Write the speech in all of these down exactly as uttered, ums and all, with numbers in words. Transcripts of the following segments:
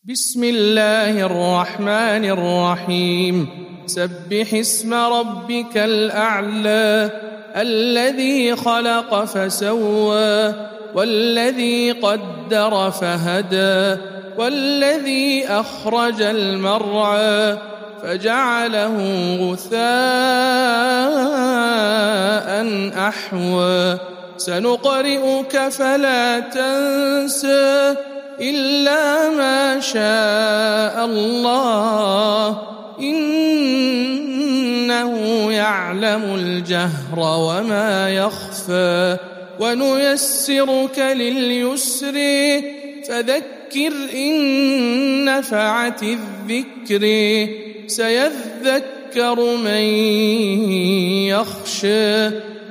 بسم الله الرحمن الرحيم سبح اسم ربك الأعلى الذي خلق فسوى والذي قدر فهدى والذي أخرج المرعى فجعله غثاء أحوى سنقرئك فلا تنسى إلا ما شاء الله إنه يعلم الجهر وما يخفى ونيسرك لليسر فذكر إن نفعت الذكر سيذكر من يخشى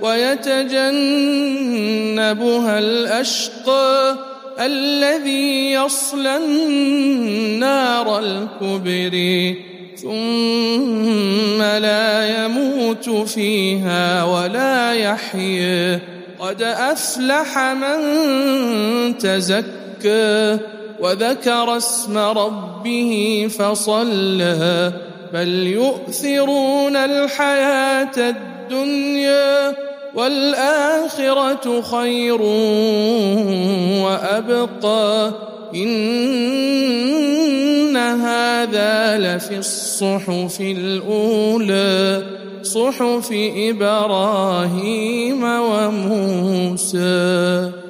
ويتجنبها الأشقى الذي يصلى النار الكبرى ثم لا يموت فيها ولا يحيى قد أفلح من تزكى وذكر اسم ربه فصلى بل يؤثرون الحياة الدنيا والآخرة خير وأبقى إن هذا لفي الصحف الأولى صحف إبراهيم وموسى.